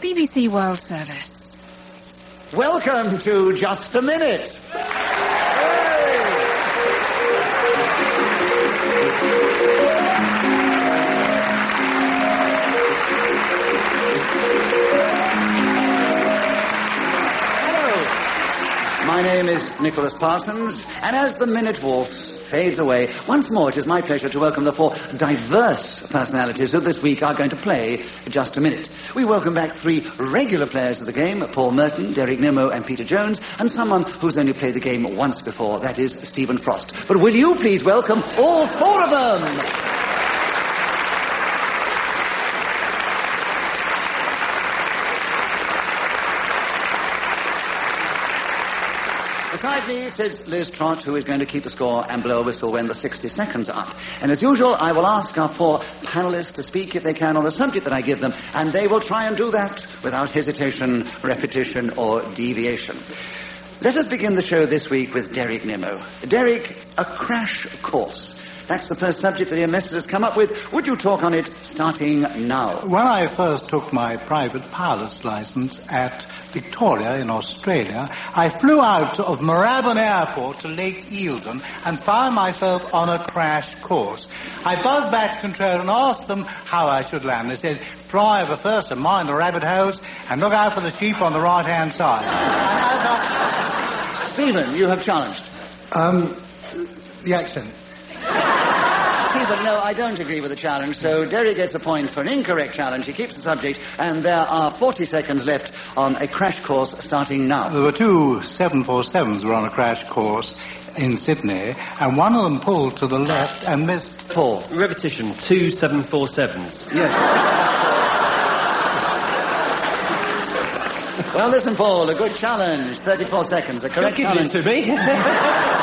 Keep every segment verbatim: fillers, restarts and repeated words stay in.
B B C World Service. Welcome to Just a Minute. My name is Nicholas Parsons, and as the minute waltz fades away, once more it is my pleasure to welcome the four diverse personalities who this week are going to play Just a Minute. We welcome back three regular players of the game, Paul Merton, Derek Nimmo and Peter Jones, and someone who's only played the game once before, that is Stephen Frost. But will you please welcome all four of them? Beside me sits Liz Trott, who is going to keep the score and blow a whistle when the sixty seconds are up. And as usual, I will ask our four panellists to speak, if they can, on the subject that I give them, and they will try and do that without hesitation, repetition, or deviation. Let us begin the show this week with Derek Nimmo. Derek, a crash course. That's the first subject that your message has come up with. Would you talk on it starting now? When I first took my private pilot's license at Victoria in Australia, I flew out of Moorabbin Airport to Lake Eildon and found myself on a crash course. I buzzed back to control and asked them how I should land. They said, fly over first and mind the rabbit holes and look out for the sheep on the right-hand side. Stephen, you have challenged. Um, the accent. But no, I don't agree with the challenge, so Derek gets a point for an incorrect challenge. He keeps the subject, and there are forty seconds left on a crash course starting now. There were two seven forty-sevens who were on a crash course in Sydney, and one of them pulled to the left and missed Paul. Repetition, two seven forty-sevens. Yes. Well, listen, Paul, a good challenge. thirty-four seconds, a correct Don't give challenge. it to me.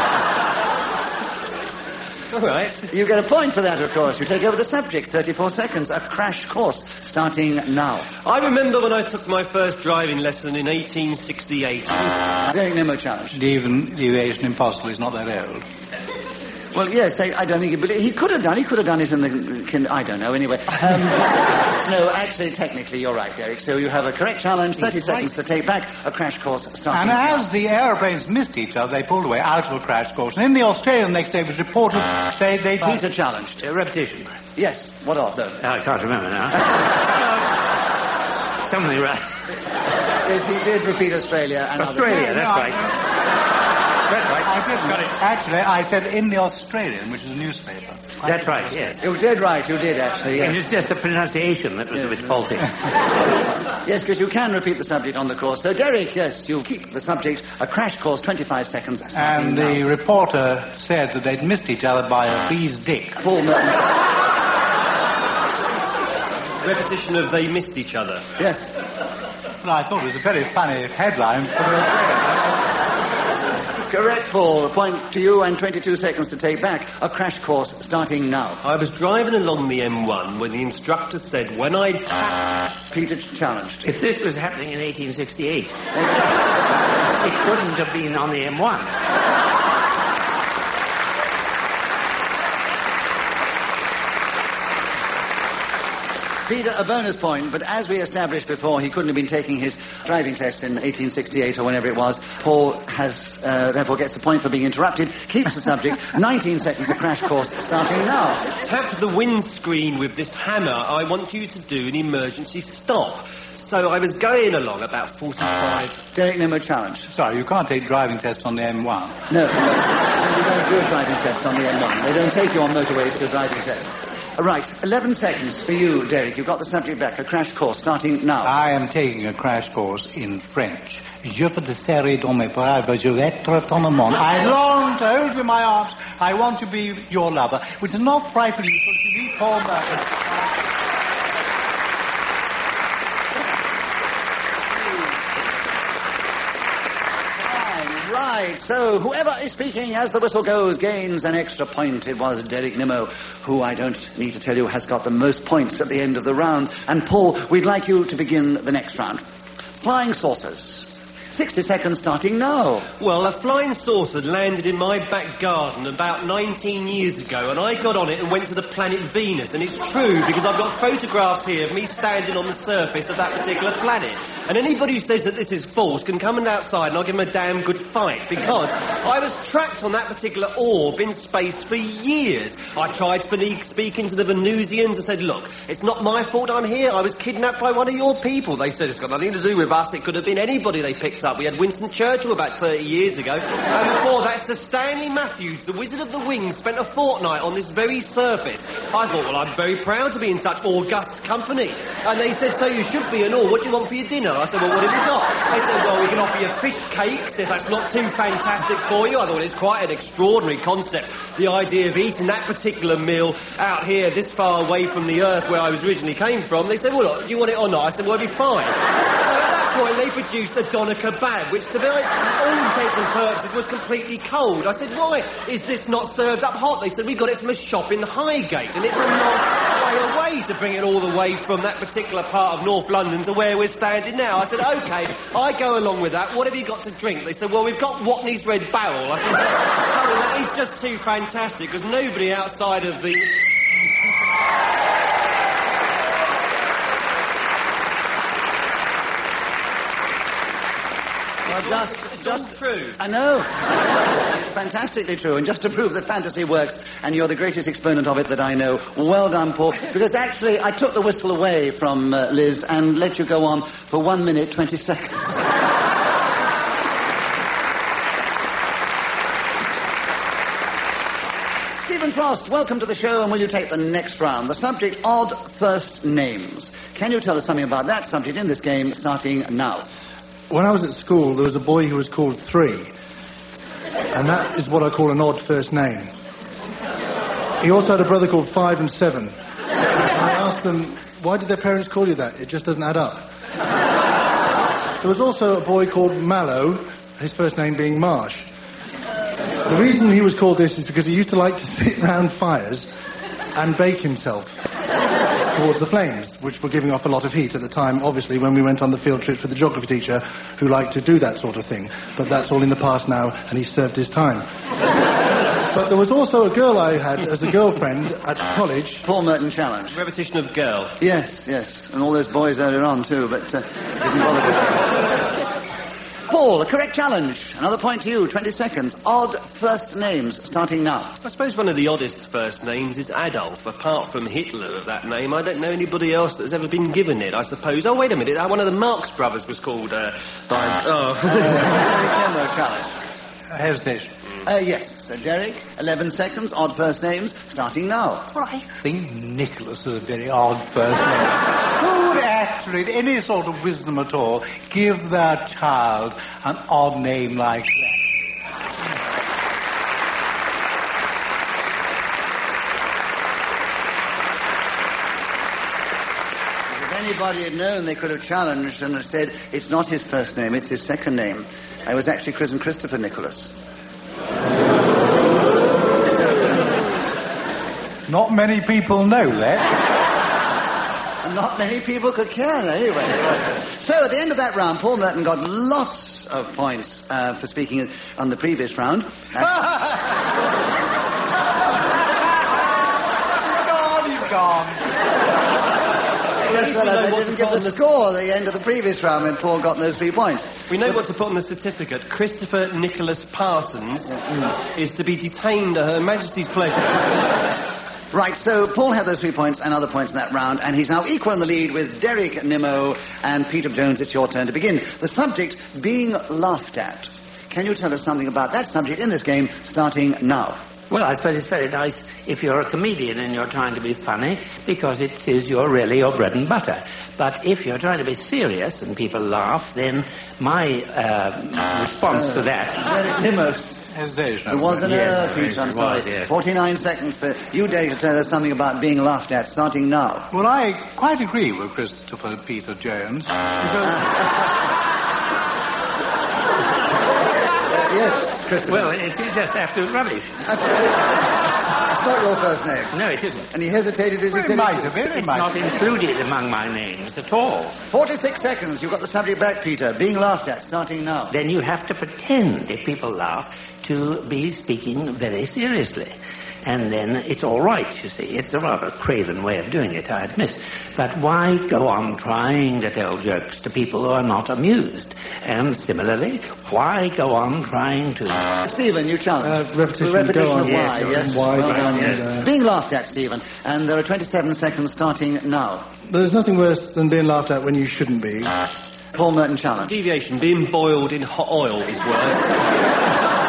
All right. You get a point for that, of course. You take over the subject. thirty-four seconds. A crash course starting now. I remember when I took my first driving lesson in eighteen sixty-eight. Derek Nimmo challenge. Even deviation impossible. He's not that old. Well, yes, I, I don't think he believe he could have done. He could have done it in the. Can, I don't know. Anyway, um, no, actually, technically, you're right, Derek. So you have a correct challenge. Thirty He's seconds right. to take back a crash course starting. And now. as the aeroplanes missed each other, they pulled away out of a crash course. And in the Australian the next day, it was reported they they Peter challenged. Uh, repetition. Yes. What of though? I can't remember now. Something right. Yes, he did repeat Australia and Australia, other... that's no, right. That's right. I didn't. Got it. Actually, I said in the Australian, which is a newspaper. That's right, yes. You did right, you did actually, And yes. it's just the pronunciation that was Yes. a bit faulty. Yes, because you can repeat the subject on the course. So, Derek, yes, you keep the subject, a crash course, twenty-five seconds starting And now. the reporter said that they'd missed each other by a bee's dick. Paul Merton. Repetition of they missed each other. Yes. Well, I thought it was a very funny headline for the Australian. Correct, Paul. A point to you and twenty-two seconds to take back. A crash course starting now. I was driving along the M one when the instructor said when I tapped... Peter challenged. If this was happening in eighteen sixty-eight, it couldn't have been on the M one. Peter, a bonus point, but as we established before, he couldn't have been taking his driving test in eighteen sixty-eight or whenever it was. Paul has, uh, therefore gets the point for being interrupted, keeps the subject. nineteen seconds, a crash course starting now. Tap the windscreen with this hammer. I want you to do an emergency stop. So I was going along about forty-five... Derek Nimmo challenge. Sorry, you can't take driving tests on the M one. No, you don't do a driving test on the M one. They don't take you on motorways to a driving test. Right, eleven seconds for you, Derek. You've got the subject back. A crash course starting now. I am taking a crash course in French. Je veux te serrer dans mes bras, je veux être ton amant. I long to hold you in my arms. I want to be your lover, which is not frightening because you need Paul Merton. Right, so whoever is speaking as the whistle goes gains an extra point. It was Derek Nimmo, who I don't need to tell you has got the most points at the end of the round. And Paul, we'd like you to begin the next round. Flying saucers. sixty seconds starting now. Well, a flying saucer landed in my back garden about nineteen years ago, and I got on it and went to the planet Venus. And it's true, because I've got photographs here of me standing on the surface of that particular planet. And anybody who says that this is false can come and outside and I'll give them a damn good fight, because I was trapped on that particular orb in space for years. I tried speak, speaking to the Venusians and said, look, it's not my fault I'm here. I was kidnapped by one of your people. They said it's got nothing to do with us. It could have been anybody they picked up. We had Winston Churchill about thirty years ago. And before that, Sir Stanley Matthews, the Wizard of the Wings, spent a fortnight on this very surface. I thought, well, I'm very proud to be in such august company. And they said, so you should be and all. What do you want for your dinner? I said, well, what have you got? They said, well, we can offer you fish cakes if that's not too fantastic for you. I thought it's quite an extraordinary concept, the idea of eating that particular meal out here this far away from the earth where I was originally came from. They said, well, look, do you want it or not? I said, well, it'll be fine. So at that point, they produced a doner kebab, which to be honest, all intents and purposes was completely cold. I said, why is this not served up hot? They said, we got it from a shop in Highgate, and it's a long way away to bring it all the way from that particular part of North London to where we're standing now. I said, OK, I go along with that. What have you got to drink? They said, well, we've got Watney's Red Barrel. I said, oh, that is just too fantastic, because nobody outside of the... Well, just, It's just all true. I know. It's fantastically true. And just to prove that fantasy works, and you're the greatest exponent of it that I know, well done, Paul. Because actually, I took the whistle away from uh, Liz and let you go on for one minute, twenty seconds. Stephen Frost, welcome to the show, and will you take the next round? The subject, odd first names. Can you tell us something about that subject in this game, starting now? When I was at school, there was a boy who was called Three. And that is what I call an odd first name. He also had a brother called Five and Seven. And I asked them, why did their parents call you that? It just doesn't add up. There was also a boy called Mallow, his first name being Marsh. The reason he was called this is because he used to like to sit round fires and bake himself towards the flames, which were giving off a lot of heat at the time, obviously, when we went on the field trips with the geography teacher, who liked to do that sort of thing. But that's all in the past now, and he's served his time. But there was also a girl I had as a girlfriend at college. Paul Merton Challenge. Repetition of girl. Yes, yes. And all those boys earlier on, too, but uh, didn't bother with that. Paul, a correct challenge. Another point to you, twenty seconds. Odd first names, starting now. I suppose one of the oddest first names is Adolf. Apart from Hitler of that name, I don't know anybody else that's ever been given it, I suppose. Oh, wait a minute, one of the Marx brothers was called, uh, by... Oh. Uh, challenge. Hesitation. Uh, yes, uh, Derek, eleven seconds, odd first names, starting now. Well, I think Nicholas is a very odd first name. Who would actually, in any sort of wisdom at all, give their child an odd name like that? If anybody had known, they could have challenged and have said, it's not his first name, it's his second name. I was actually christened Christopher Nicholas. Not many people know that. And not many people could care, anyway. So, at the end of that round, Paul Merton got lots of points uh, for speaking on the previous round. Gone, he's gone. Yes, well, know they what didn't to give put the on the- score at the end of the previous round when Paul got those three points. We know what to put on the certificate. Christopher Nicholas Parsons is to be detained at Her Majesty's pleasure. Right, so Paul had those three points and other points in that round, and he's now equal in the lead with Derek Nimmo and Peter Jones. It's your turn to begin. The subject, being laughed at. Can you tell us something about that subject in this game, starting now? Well, I suppose it's very nice if you're a comedian and you're trying to be funny, because it is your really your bread and butter. But if you're trying to be serious and people laugh, then my uh, response uh, to that... Derek Nimmo. Hesitation. There was an Yes, error, Peter, I'm it sorry. was, yes. forty-nine seconds for you, Derek, to tell us something about being laughed at, starting now. Well, I quite agree with Christopher Peter Jones. Because... Yes, Christopher. Well, it's just absolute rubbish. That's not your first name. No, it isn't. And he hesitated as he Well, said it might it. have been. It It's might not have been. included among my names at all. forty-six seconds. You've got the subject back, Peter. Being laughed at, starting now. Then you have to pretend, if people laugh, to be speaking very seriously. And then it's all right, you see. It's a rather craven way of doing it, I admit. But why go on trying to tell jokes to people who are not amused? And similarly, why go on trying to... Stephen, you challenge. Uh, repetition, The repetition go on. of Yes, why, go on. yes. Why, Well go done, on, yes. uh, Being laughed at, Stephen. And there are twenty-seven seconds starting now. There's nothing worse than being laughed at when you shouldn't be. Paul Merton challenge. Deviation, being boiled in hot oil is worse.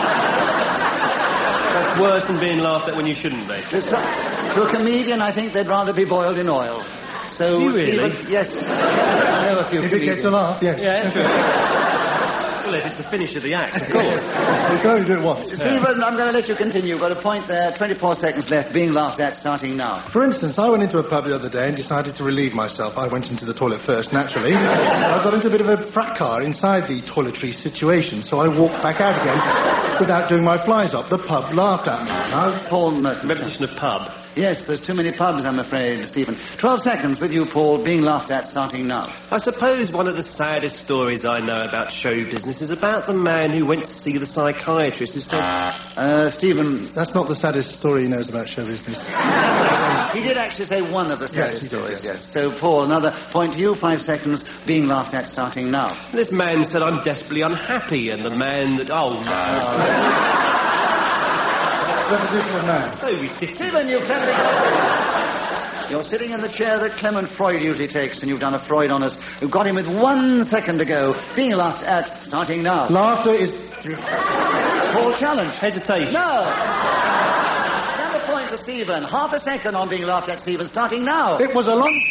That's worse than being laughed at when you shouldn't be. To, some- to a comedian, I think they'd rather be boiled in oil. So, Do you really? Stephen, yes. I know a few If it comedians. gets a laugh, yes. Yeah, true. Well, if it's the finish of the act, of course. You can only do it once. Stephen, I'm going to let you continue. You've got a point there. twenty-four seconds left. Being laughed at, starting now. For instance, I went into a pub the other day and decided to relieve myself. I went into the toilet first, naturally. I got into a bit of a fracas inside the toiletry situation, so I walked back out again without doing my flies up. The pub laughed at me. Now, Paul Merton. Repetition of pub. Yes, there's too many pubs, I'm afraid, Stephen. Twelve seconds with you, Paul. Being laughed at, starting now. I suppose one of the saddest stories I know about show business is about the man who went to see the psychiatrist who said... Uh, Stephen, That's not the saddest story he knows about show business. he did actually say one of the Yes, saddest he did, stories, yes. yes. So, Paul, another point to you. Five seconds. Being laughed at, starting now. This man said, I'm desperately unhappy, and the man that... Oh, no. Repetition of man. So ridiculous. Stephen, you've cleverly got it. You're sitting in the chair that Clement Freud usually takes, and you've done a Freud on us. You've got him with one second to go. Being laughed at, starting now. Laughter is... Paul, challenge. Hesitation. No. Another point to Stephen. Half a second on being laughed at, Stephen, starting now. It was a long...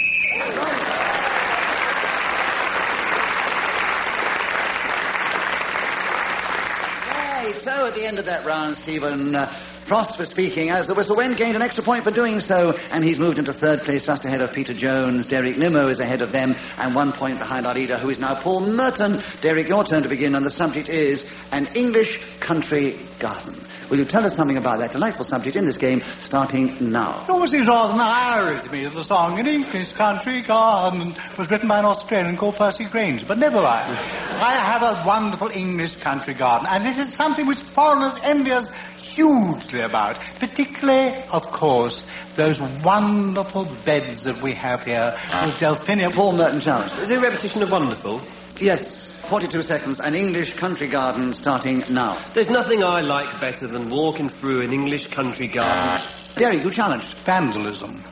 Right, so at the end of that round, Stephen, uh, Frost was speaking as the whistle went, gained an extra point for doing so, and he's moved into third place just ahead of Peter Jones. Derek Nimmo is ahead of them, and one point behind our leader, who is now Paul Merton. Derek, your turn to begin, and the subject is an English country garden. Will you tell us something about that delightful subject in this game, starting now? It always seems rather an to me that the song "An English Country Garden" was written by an Australian called Percy Granger, but never mind. I have a wonderful English country garden, and it is something which foreigners envy us hugely about, particularly, of course, those wonderful beds that we have here with Delphinia. Paul Merton challenge. Is it a repetition of wonderful? Yes, forty-two seconds. An English country garden, starting now. There's nothing I like better than walking through an English country garden. Derek, you challenged. Vandalism.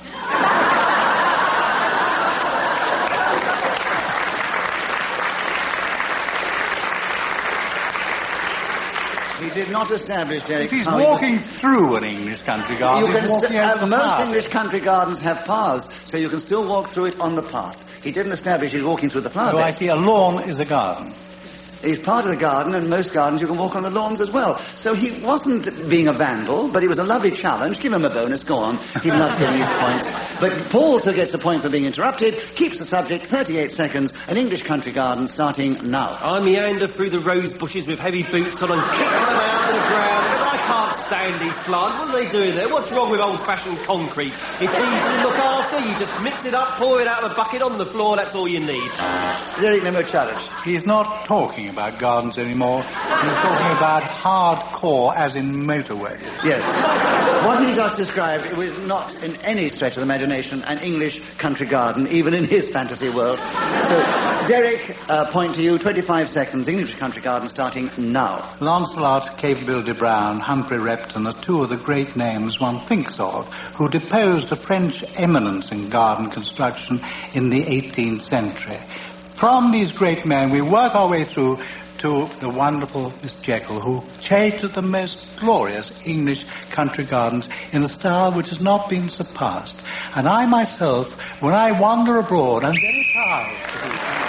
He did not establish, Derek. If he's how he walking was- through an English country garden, You he's can walking st- over uh, the most path. English country gardens have paths, so you can still walk through it on the path. He didn't establish he's walking through the flower So I beds. see a lawn is a garden. He's part of the garden, and most gardens you can walk on the lawns as well. So he wasn't being a vandal, but it was a lovely challenge. Give him a bonus, go on. He loves getting his points. But Paul still gets the point for being interrupted, keeps the subject, thirty-eight seconds, an English country garden starting now. I meander through the rose bushes with heavy boots on and kick them out of the ground. But I can't stand these plants. What are they doing there? What's wrong with old-fashioned concrete? It's easy to look after. You just mix it up, pour it out of a bucket on the floor. That's all you need. Derek Nimmo challenge. He's not talking about gardens anymore. He's talking about hardcore, as in motorways. Yes. What he just described, it was not in any stretch of the imagination an English country garden, even in his fantasy world. So, Derek, uh, point to you, twenty-five seconds, English country garden starting now. Lancelot, Capability Brown, Humphrey Repton are two of the great names one thinks of who deposed a French eminence in garden construction in the eighteenth century. From these great men, we work our way through to the wonderful Miss Jekyll, who created the most glorious English country gardens in a style which has not been surpassed. And I myself, when I wander abroad, I'm very proud to do so.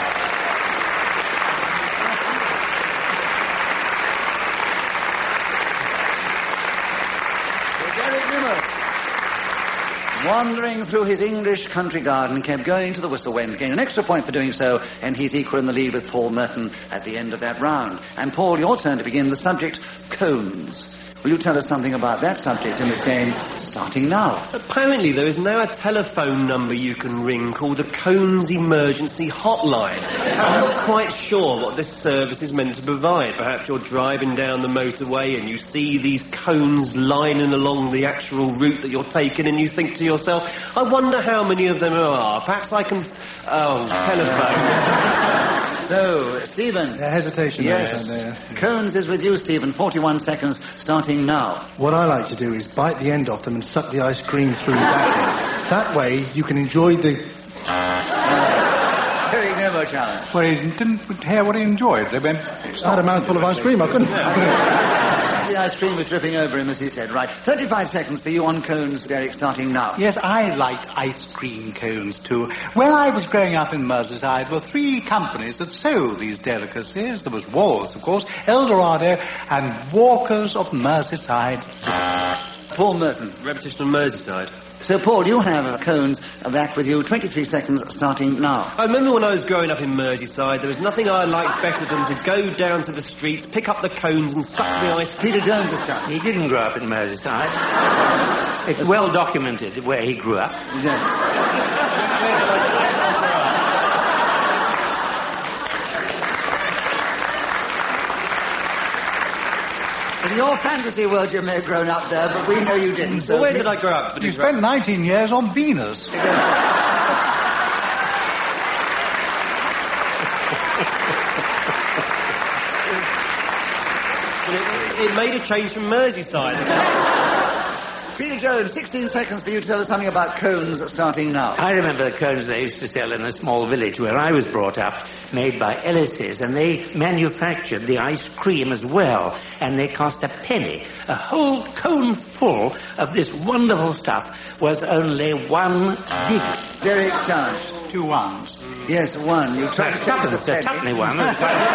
Derek Nimmo, wandering through his English country garden, kept going to the whistle when gained an extra point for doing so, and he's equal in the lead with Paul Merton at the end of that round. And Paul, your turn to begin. The subject, cones. Will you tell us something about that subject in this game, starting now? Apparently there is now a telephone number you can ring called the Cones Emergency Hotline. I'm not quite sure what this service is meant to provide. Perhaps you're driving down the motorway and you see these cones lining along the actual route that you're taking and you think to yourself, I wonder how many of them there are. Perhaps I can... Oh, telephone. So, Stephen. Yeah, hesitation. Yes. There. Cones is with you, Stephen. forty-one seconds, starting now. What I like to do is bite the end off them and suck the ice cream through the back. That way, you can enjoy the... Very Nemo challenge. Well, he didn't hear what he enjoyed. They went... I had a mouthful of ice cream, I couldn't... The ice cream was dripping over him, as he said. Right, thirty-five seconds for you on cones, Derek, starting now. Yes, I liked ice cream cones, too. When I was growing up in Merseyside, there were three companies that sold these delicacies. There was Walls, of course, Eldorado, and Walkers of Merseyside. Paul Merton. Repetition of Merseyside. So, Paul, you have cones back with you. twenty-three seconds, starting now. I remember when I was growing up in Merseyside, there was nothing I liked better than to go down to the streets, pick up the cones and suck the ice. Peter Jones has done. He didn't grow up in Merseyside. It's well documented where he grew up. In your fantasy world, you may have grown up there, but we know you didn't. So Well, where did I grow up? You spent nineteen years on Venus. It, it made a change from Merseyside. Peter Jones, sixteen seconds for you to tell us something about cones, starting now. I remember the cones they used to sell in a small village where I was brought up, made by Ellis's, and they manufactured the ice cream as well, and they cost a penny. A whole cone full of this wonderful stuff was only one digit. Derek Challenge. Two ones. Yes, one. You tried to check the Tuppence, a tuppenny one.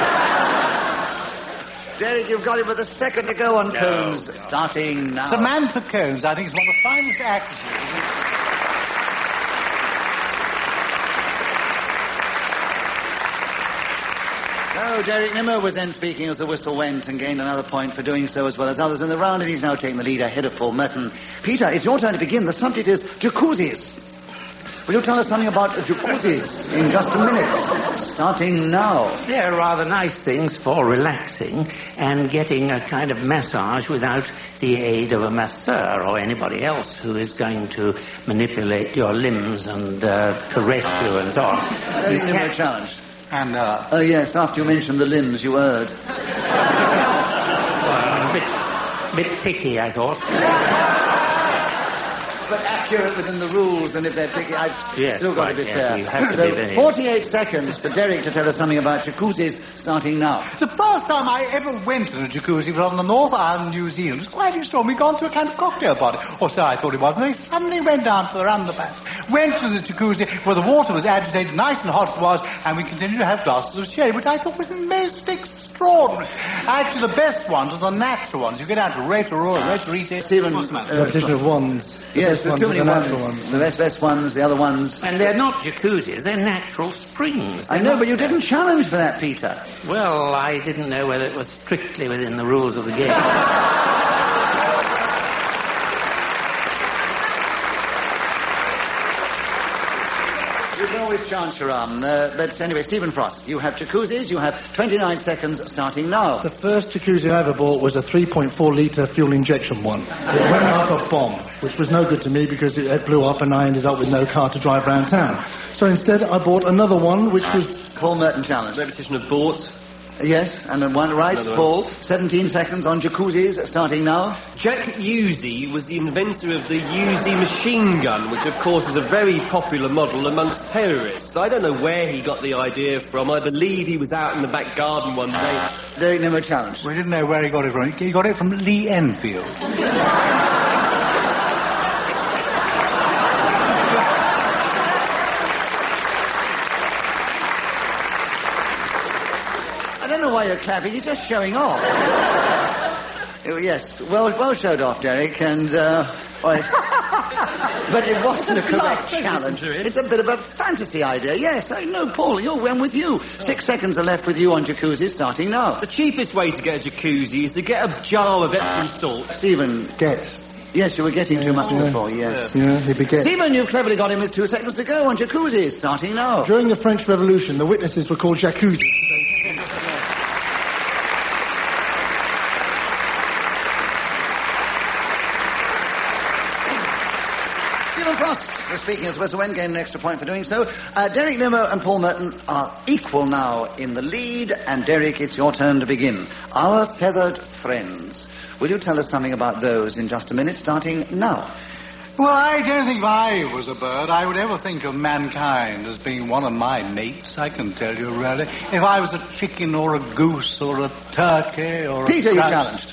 Derek, you've got it with a second to go on cones, starting now. Samantha Cones, I think, is one of the finest actresses. Oh, Derek Nimmo was then speaking as the whistle went and gained another point for doing so as well as others in the round, and he's now taking the lead ahead of Paul Merton. Peter, it's your turn to begin. The subject is jacuzzis. Will you tell us something about jacuzzis in just a minute? Starting now. They're rather nice things for relaxing and getting a kind of massage without the aid of a masseur or anybody else who is going to manipulate your limbs and uh, caress you and so on. Very Nimmo challenge. And, uh... Oh, yes, after you mentioned the limbs, you erred. Well, a bit, bit picky, I thought. But accurate within the rules, and if they're picky, I've yes, still got right, to be yes, fair. you have to So, be very... forty-eight seconds for Derek to tell us something about jacuzzis, starting now. The first time I ever went to a jacuzzi was on the North Island, New Zealand. It was quite extraordinary. We'd gone to a kind of cocktail party, or so I thought it was, and they suddenly went down to the underpass, went to the jacuzzi where the water was agitated, nice and hot it was, and we continued to have glasses of sherry, which I thought was most extraordinary. Actually, the best ones are the natural ones. You get out to Rotorua, Rotorua, Stephen, Repetition of ones. Yes, the there's too many the ones. natural ones. The best, best ones, the other ones. And they're not jacuzzis, they're natural springs. They're I know, not- but you didn't challenge for that, Peter. Well, I didn't know whether it was strictly within the rules of the game. You can always chance your arm. Uh, but anyway, Stephen Frost, you have jacuzzis. You have twenty-nine seconds starting now. The first jacuzzi I ever bought was a three point four litre fuel injection one. It went like a bomb, which was no good to me because it, it blew up and I ended up with no car to drive around town. So instead I bought another one which was... Paul Merton challenge. Repetition of bought. Yes, and then one right, Another Paul. one. seventeen seconds on jacuzzis starting now. Jack Uzi was the inventor of the Uzi machine gun, which of course is a very popular model amongst terrorists. I don't know where he got the idea from. I believe he was out in the back garden one day. Derek Nimmo challenge. We didn't know where he got it from. He got it from Lee Enfield. I don't know why you're clapping. He's just showing off. Oh, yes, well, well showed off, Derek. And uh, all right. But it wasn't a correct Laugh, don't challenge. listen to it. It's a bit of a fantasy idea, yes. I know, Paul, you're I'm with you. Six seconds are left with you on jacuzzi, starting now. The cheapest way to get a jacuzzi is to get a jar of Epsom salt. Stephen. Get. Yes, you were getting too much yeah. before, yes. Yeah, he'd be get. Stephen, you've cleverly got him with two seconds to go on jacuzzi, starting now. During the French Revolution, the witnesses were called jacuzzi. Stephen Frost was speaking as Whistle Wen, gained an extra point for doing so. Uh, Derek Nimmo and Paul Merton are equal now in the lead, and Derek, it's your turn to begin. Our feathered friends. Will you tell us something about those in just a minute, starting now? Well, I don't think if I was a bird, I would ever think of mankind as being one of my mates, I can tell you, really. If I was a chicken or a goose or a turkey or Peter, a... you grouse- challenged.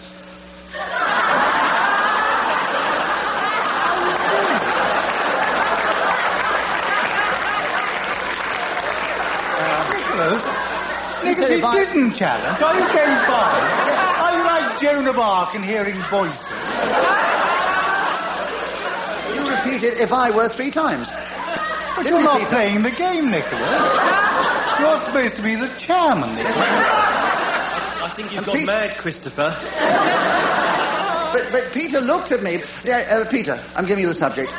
Nicholas, Nicholas, said he if I- didn't challenge. Are you going by? Are you like Joan of Arc and hearing voices? You repeated if I were three times. But Didn't you're you, not Peter? playing the game, Nicholas. You're supposed to be the chairman, Nicholas. I think you've And gone Pete- mad, Christopher. But, but Peter looked at me. Der- uh, Peter, I'm giving you the subject.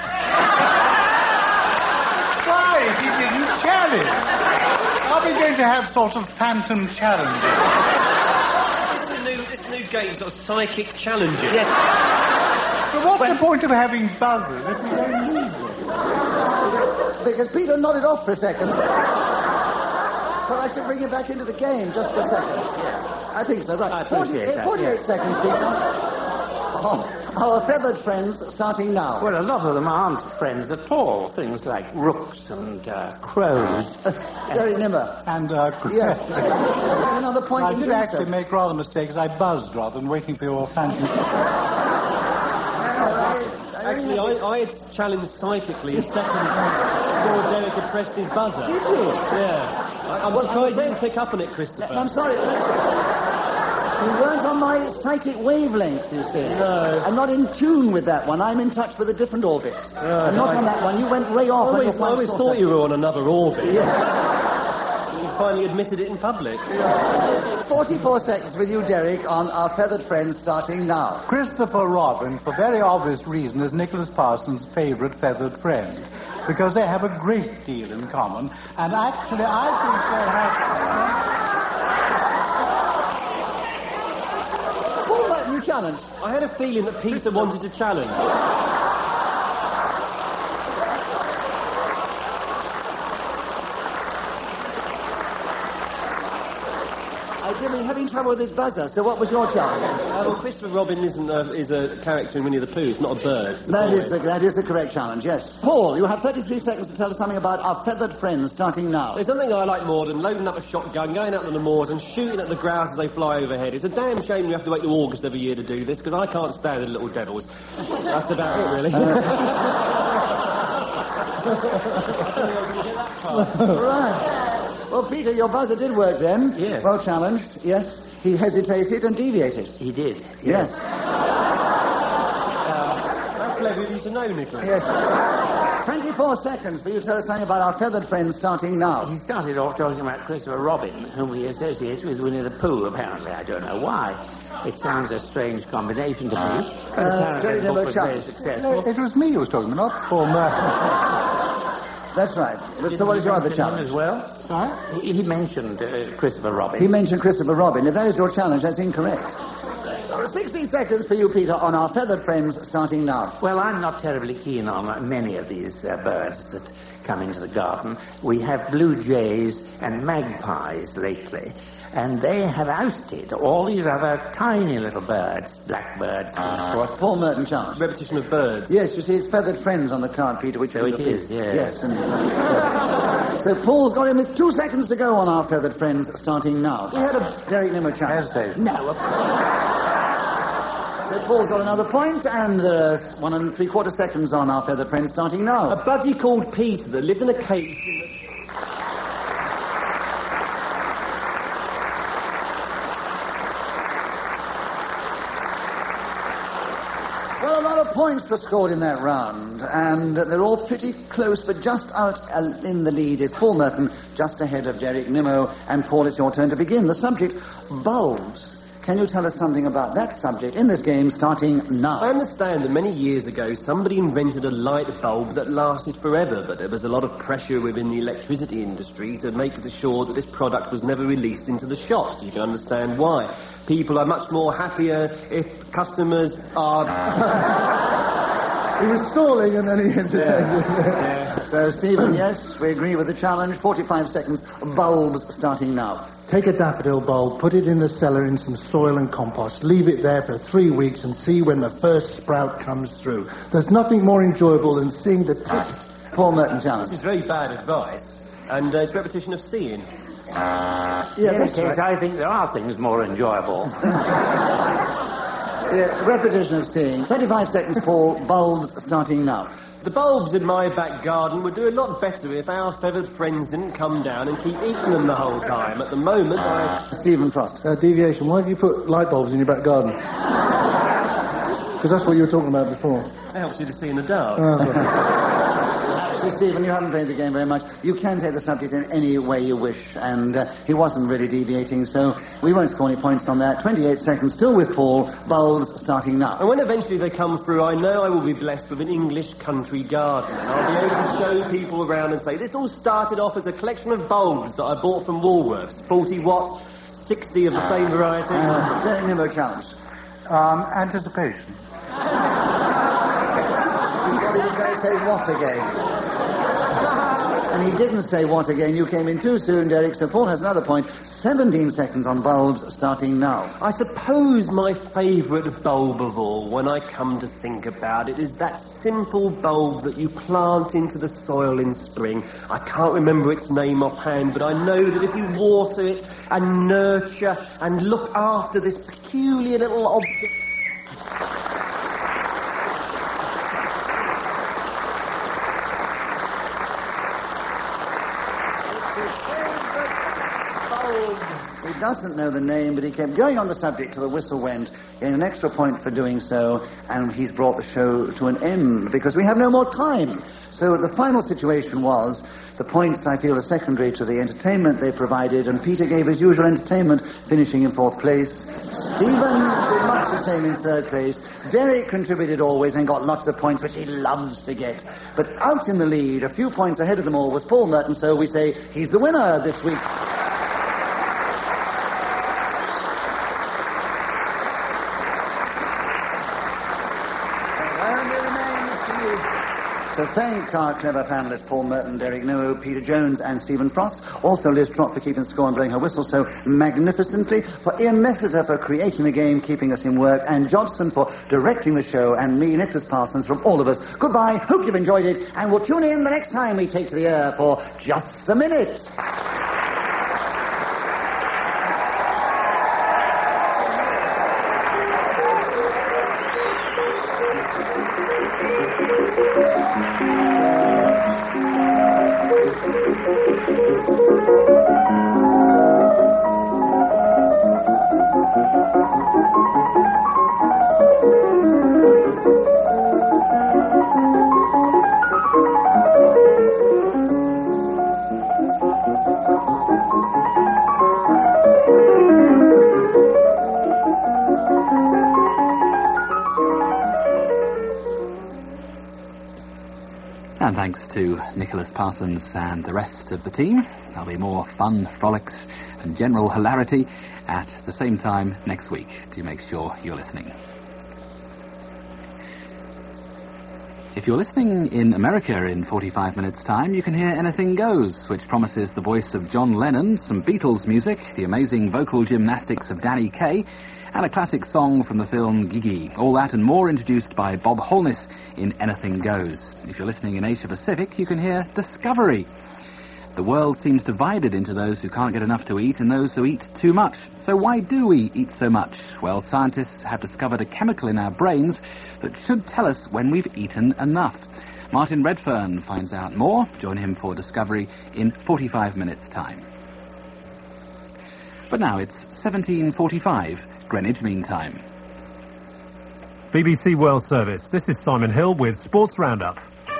Why, if he didn't challenge? Are we going to have sort of phantom challenges? This is a new, this new game, sort of psychic challenges. Yes. But what's When- the point of having buzzers if we don't need them? Because Peter nodded off for a second. But I should bring him back into the game just for a second. I think so, right. I appreciate that, forty-eight yes. seconds, Peter. Oh, our feathered friends starting now. Well, a lot of them aren't friends at all. Things like rooks and uh, crows. Derek Nimmer. And, uh, Yes. Another point I in did doing actually so. make rather mistakes. I buzzed rather than waiting for your phantom. Actually, I, I had challenged psychically a second before Derek had pressed his buzzer. Did you? Yeah. I, I'm Well, surprised you I- didn't pick up on it, Christopher. I'm sorry. You weren't on my psychic wavelength, you see. No. I'm not in tune with that one. I'm in touch with a different orbit. I'm not I- on that one. You went way I off. on always, your I flight always saucer. thought you were on another orbit. Yeah. You finally admitted it in public. forty-four seconds with you, Derek, on our feathered friends starting now. Christopher Robin, for very obvious reason, is Nicholas Parsons' favourite feathered friend. Because they have a great deal in common. And actually, I think they have... Paul Merton, you challenged. I had a feeling that Peter wanted to challenge. I did be having trouble with his buzzer, so what was your challenge? Uh, well, Christopher Robin isn't a, is a character in Winnie the Pooh. It's not a bird. It's a That boy. is, the, that is the correct challenge, yes. Paul, you have thirty-three seconds to tell us something about our feathered friends starting now. There's nothing I like more than loading up a shotgun, going out on the moors and shooting at the grouse as they fly overhead. It's a damn shame you have to wait till August every year to do this, because I can't stand the little devils. That's about it, really. Right. Well, Peter, your buzzer did work then. Yes. Well challenged, yes. He hesitated and deviated. He did. Yes. How clever of you to know, Nicholas. Yes. twenty-four seconds for you to tell us something about our feathered friends starting now. He started off talking about Christopher Robin, whom he associates with Winnie the Pooh, apparently. I don't know why. It sounds a strange combination to me. But Uh, apparently very the book never was chance. very No, successful. it was me who was talking, not Paul Merton. That's right. So what is your other Mention him challenge? as well? Sorry? He, he mentioned uh, Christopher Robin. He mentioned Christopher Robin. If that is your challenge, that's incorrect. sixteen seconds for you, Peter, on our feathered friends starting now. Well, I'm not terribly keen on uh, many of these uh, birds that come into the garden. We have blue jays and magpies lately, and they have ousted all these other tiny little birds, blackbirds and so forth. Paul Merton challenge. Repetition of birds. Yes, you see, it's feathered friends on the card, Peter, which So you it look is, at. yes. Yes. And, so Paul's got him with two seconds to go on our feathered friends starting now. We had a Derek Nimmo challenge. Hesitation. No, of So Paul's got another point, and uh, one and three quarter seconds on our feathered friends starting now. A budgie called Peter that lived in a cave. Well, a lot of points were scored in that round, and they're all pretty close, but just out uh, in the lead is Paul Merton, just ahead of Derek Nimmo. And Paul, it's your turn to begin. The subject, bulbs. Can you tell us something about that subject in this game, starting now? I understand that many years ago somebody invented a light bulb that lasted forever, but there was a lot of pressure within the electricity industry to make sure that this product was never released into the shops. You can understand why. People are much more happier if customers are... He was stalling and then he hesitated. Yeah. Yeah. So, Stephen, yes, we agree with the challenge. forty-five seconds, bulbs starting now. Take a daffodil bulb, put it in the cellar in some soil and compost, leave it there for three weeks and see when the first sprout comes through. There's nothing more enjoyable than seeing the tip. Paul Merton challenge. This is very bad advice, and uh, it's repetition of seeing. Uh, In yeah, any that's case, right. I think there are things more enjoyable. Yeah, repetition of seeing. thirty-five seconds, Paul. Bulbs starting now. The bulbs in my back garden would do a lot better if our feathered friends didn't come down and keep eating them the whole time. At the moment, I... Stephen Frost. Uh, deviation, why have you put light bulbs in your back garden? Because that's what you were talking about before. It helps you to see in the dark. Actually, Stephen, you haven't played the game very much. You can take the subject in any way you wish, and uh, he wasn't really deviating, so we won't score any points on that. twenty-eight seconds, still with Paul. Bulbs starting now. And when eventually they come through, I know I will be blessed with an English country garden. And I'll be able to show people around and say, this all started off as a collection of bulbs that I bought from Woolworths. forty watt, sixty of the same variety. Uh, Derek Nimmo challenge. Um, anticipation. You thought he was going to say what again? And he didn't say what again. You came in too soon, Derek, so Paul has another point. seventeen seconds on bulbs, starting now. I suppose my favourite bulb of all, when I come to think about it, is that simple bulb that you plant into the soil in spring. I can't remember its name offhand, but I know that if you water it and nurture and look after this peculiar little object... He doesn't know the name, but he kept going on the subject till the whistle went, getting an extra point for doing so, and he's brought the show to an end, because we have no more time. So the final situation was, the points, I feel, are secondary to the entertainment they provided, and Peter gave his usual entertainment, finishing in fourth place. Stephen did much the same in third place. Derek contributed always and got lots of points, which he loves to get. But out in the lead, a few points ahead of them all, was Paul Merton, so we say he's the winner this week. So thank our clever panellists, Paul Merton, Derek Nimmo, Peter Jones and Stephen Frost. Also Liz Trott for keeping score and blowing her whistle so magnificently. For Ian Messiter for creating the game, keeping us in work. And Jodson for directing the show. And me, Nicholas Parsons, from all of us. Goodbye, hope you've enjoyed it. And we'll tune in the next time we take to the air for Just a Minute. And thanks to Nicholas Parsons and the rest of the team. There'll be more fun, frolics and general hilarity at the same time next week. Do make sure you're listening. If you're listening in America in forty-five minutes' time, you can hear Anything Goes, which promises the voice of John Lennon, some Beatles music, the amazing vocal gymnastics of Danny Kaye, and a classic song from the film Gigi. All that and more introduced by Bob Holness in Anything Goes. If you're listening in Asia Pacific, you can hear Discovery. The world seems divided into those who can't get enough to eat and those who eat too much. So why do we eat so much? Well, scientists have discovered a chemical in our brains that should tell us when we've eaten enough. Martin Redfern finds out more. Join him for Discovery in forty-five minutes' time. But now it's seventeen forty-five, Greenwich Mean Time. B B C World Service. This is Simon Hill with Sports Roundup.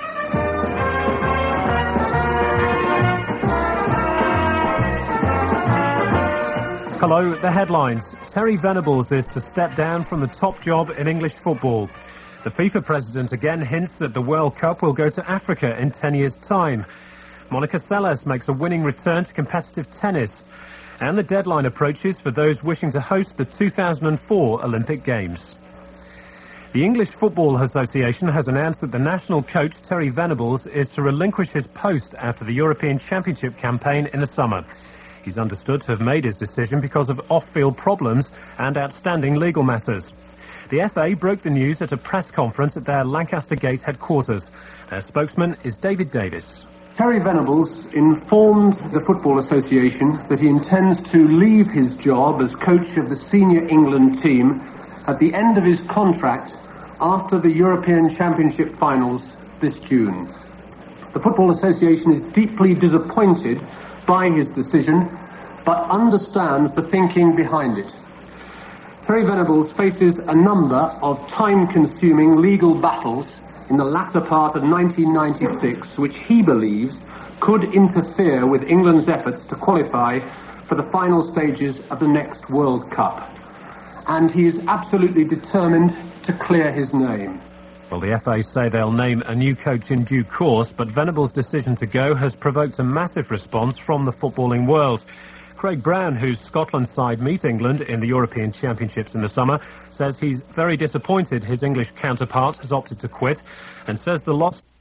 Hello, the headlines. Terry Venables is to step down from the top job in English football. The FIFA president again hints that the World Cup will go to Africa in ten years' time. Monica Seles makes a winning return to competitive tennis. And the deadline approaches for those wishing to host the two thousand four Olympic Games. The English Football Association has announced that the national coach, Terry Venables, is to relinquish his post after the European Championship campaign in the summer. He's understood to have made his decision because of off-field problems and outstanding legal matters. The F A broke the news at a press conference at their Lancaster Gate headquarters. Their spokesman is David Davis. Terry Venables informed the Football Association that he intends to leave his job as coach of the senior England team at the end of his contract after the European Championship finals this June. The Football Association is deeply disappointed by his decision, but understands the thinking behind it. Terry Venables faces a number of time-consuming legal battles in the latter part of nineteen ninety-six, which he believes could interfere with England's efforts to qualify for the final stages of the next World Cup. And he is absolutely determined to clear his name. Well, the F A say they'll name a new coach in due course, but Venables' decision to go has provoked a massive response from the footballing world. Craig Brown, whose Scotland side meet England in the European Championships in the summer, says he's very disappointed his English counterpart has opted to quit and says the loss